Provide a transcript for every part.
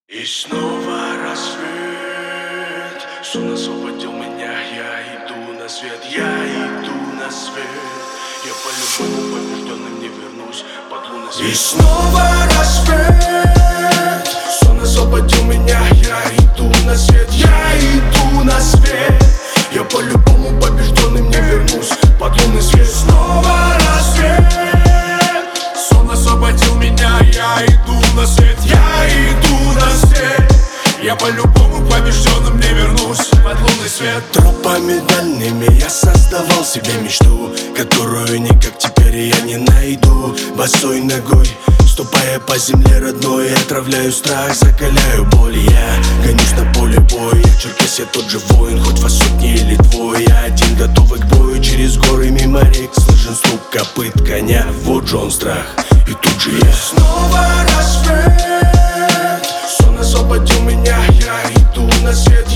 И снова рассвет, сон освободил меня, я иду на свет, я по-любому побежденным не вернусь под лунный свет. И снова рассвет, сон освободил меня, я иду на свет, я по-любому побежденным не вернусь под лунный свет. Снова рассвет, сон освободил меня, я иду на свет, я по-любому побежденным не вернусь под лунный свет. Тропами дальними я создавал себе мечту, которую никак теперь я не найду. Босой ногой, ступая по земле родной, отравляю страх, закаляю боль. Я гонюсь на поле боя, Черкес, я тот же воин, хоть во сотне или двое. Я один, готовый к бою, через горы мимо рек слышен стук копыт коня. Вот же он страх, и тут же я. Снова рассвет, сон освободил меня, я иду на свет,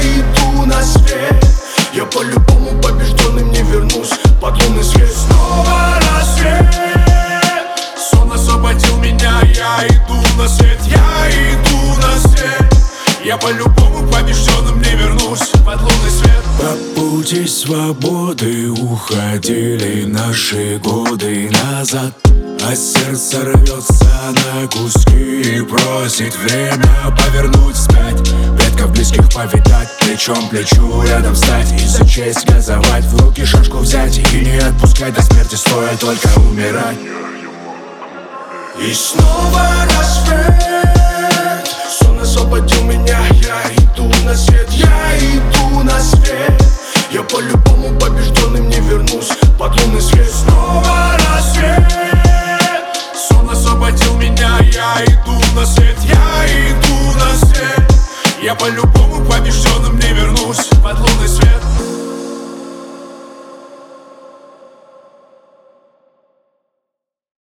я по-любому побежденным не вернусь под лунный свет. Снова рассвет, сон освободил меня, я иду на свет, я по-любому побежденным не вернусь под лунный свет. По пути свободы уходили наши годы назад, а сердце рвется на куски и просит время повернуть вспять. Предков близких повидать, плечом к плечу рядом стать и за честь газовать, в руки шашку взять и не отпускать до смерти, стоит только умирать. И снова рассвет, сон освободил меня, я иду на свет, я по-любому побежденным не вернусь под лунный свет. Снова рассвет, сон освободил меня, я иду на свет, я по-любому побежденным не вернусь под лунный свет.